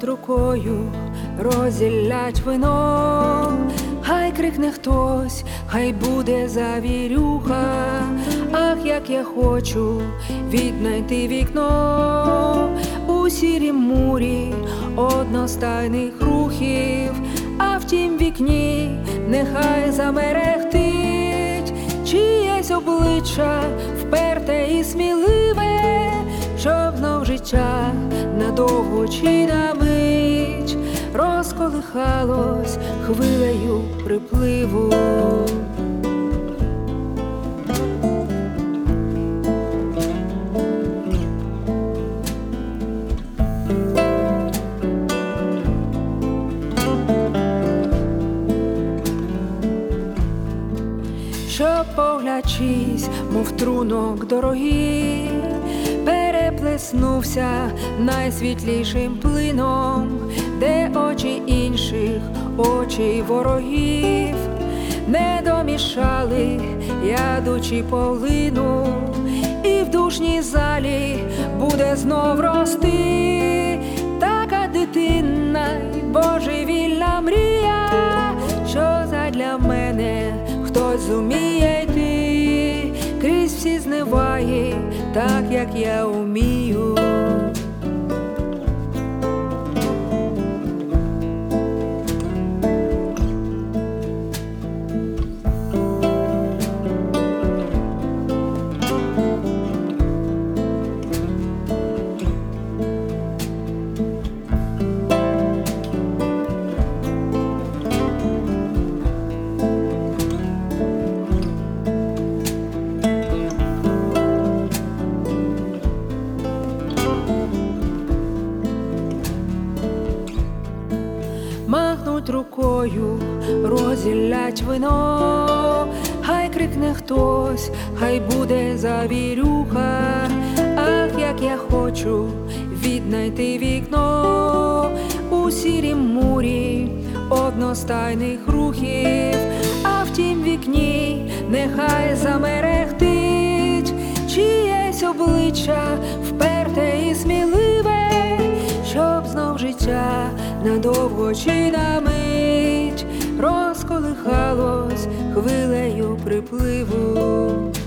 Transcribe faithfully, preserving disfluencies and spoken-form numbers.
Махнуть рукою, розіллять вино, хай крикне хтось, хай буде завірюха. Ах, як я хочу віднайти вікно у сірім мурі одностайних рухів, а в тім вікні нехай замерехтить чиєсь обличчя вперте і сміливе, щоб знов життя надовго чи на мить розколихалось хвилею припливу. Щоб погляд чийсь, мов трунок дорогий, переплеснувся найсвітлішим плином, де очі інших, очі ворогів не домішали ядучі полину, і в душній залі буде знов рости така дитинна й божевільна мрія, що задля мене хтось зуміє йти крізь всі зневаги, так як я умію. Махнуть рукою, розіллять вино, хай крикне хтось, хай буде завірюха. Ах, як я хочу віднайти вікно у сірім мурі одностайних рухів, а в тім вікні нехай замерехтить чиєсь обличчя вперте і сміливе, щоб знов життя надовго чи на мить розколихалось хвилею припливу.